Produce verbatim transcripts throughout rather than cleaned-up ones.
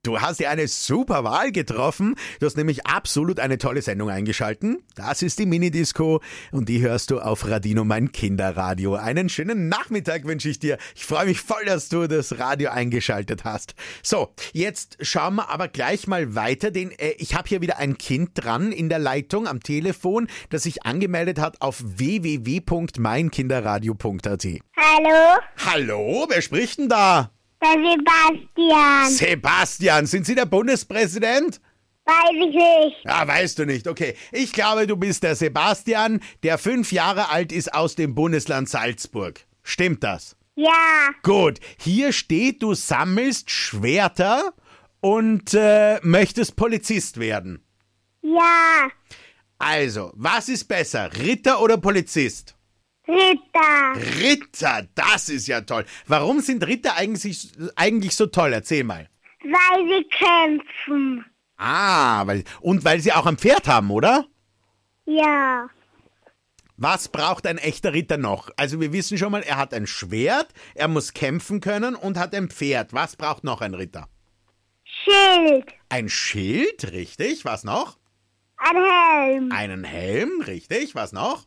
Du hast ja eine super Wahl getroffen. Du hast nämlich absolut eine tolle Sendung eingeschalten. Das ist die Minidisco und die hörst du auf Radino, mein Kinderradio. Einen schönen Nachmittag wünsche ich dir. Ich freue mich voll, dass du das Radio eingeschaltet hast. So, jetzt schauen wir aber gleich mal weiter, denn äh, ich habe hier wieder ein Kind dran in der Leitung am Telefon, das sich angemeldet hat auf w w w punkt mein kinderradio punkt a t. Hallo? Hallo, wer spricht denn da? Der Sebastian. Sebastian, sind Sie der Bundespräsident? Weiß ich nicht. Ja, weißt du nicht. Okay, ich glaube, du bist der Sebastian, der fünf Jahre alt ist aus dem Bundesland Salzburg. Stimmt das? Ja. Gut, hier steht, du sammelst Schwerter und äh, möchtest Polizist werden. Ja. Also, was ist besser, Ritter oder Polizist? Ritter. Ritter, das ist ja toll. Warum sind Ritter eigentlich, eigentlich so toll? Erzähl mal. Weil sie kämpfen. Ah, weil, und weil sie auch ein Pferd haben, oder? Ja. Was braucht ein echter Ritter noch? Also wir wissen schon mal, er hat ein Schwert, er muss kämpfen können und hat ein Pferd. Was braucht noch ein Ritter? Schild. Ein Schild, richtig. Was noch? Ein Helm. Einen Helm, richtig. Was noch?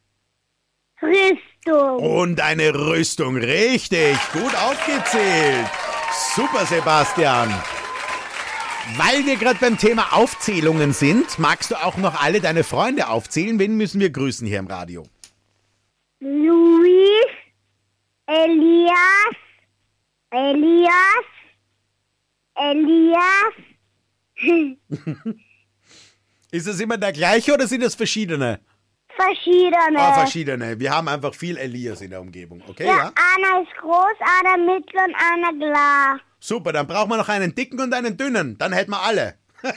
Rüstung. Und eine Rüstung, richtig. Gut aufgezählt. Super, Sebastian. Weil wir gerade beim Thema Aufzählungen sind, magst du auch noch alle deine Freunde aufzählen? Wen müssen wir grüßen hier im Radio? Luis. Elias. Elias. Elias. Ist es immer der gleiche oder sind es verschiedene? Verschiedene. Oh, verschiedene. Wir haben einfach viel Elias in der Umgebung, okay? Ja, Ja. einer ist groß, einer mittel und einer klar. Super, dann brauchen wir noch einen dicken und einen dünnen. Dann hätten wir alle.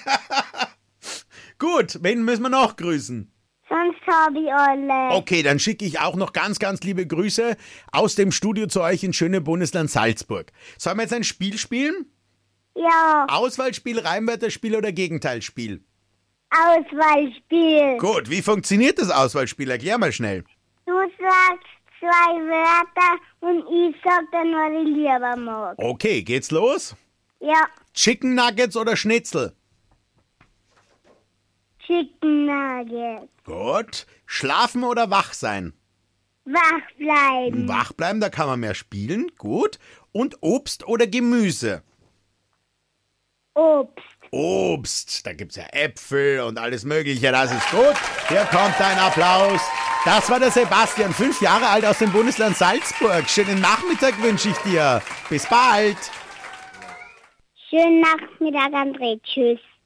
Gut, wen müssen wir noch grüßen? Sonst habe ich alle. Okay, dann schicke ich auch noch ganz, ganz liebe Grüße aus dem Studio zu euch ins schöne Bundesland Salzburg. Sollen wir jetzt ein Spiel spielen? Ja, Auswahlspiel, Reimwörterspiel oder Gegenteilspiel? Auswahlspiel. Gut, wie funktioniert das Auswahlspiel? Erklär mal schnell. Du sagst zwei Wörter und ich sag dann, was ich lieber mag. Okay, geht's los? Ja, Chicken Nuggets oder Schnitzel? Chicken Nuggets. Gut. Schlafen oder wach sein? Wach bleiben. Wach bleiben, da kann man mehr spielen. Gut. Und Obst oder Gemüse? Obst. Obst, da gibt's ja Äpfel und alles mögliche, das ist gut. Hier kommt dein Applaus. Das war der Sebastian, fünf Jahre alt aus dem Bundesland Salzburg. Schönen Nachmittag wünsche ich dir. Bis bald. Schönen Nachmittag, André. Tschüss.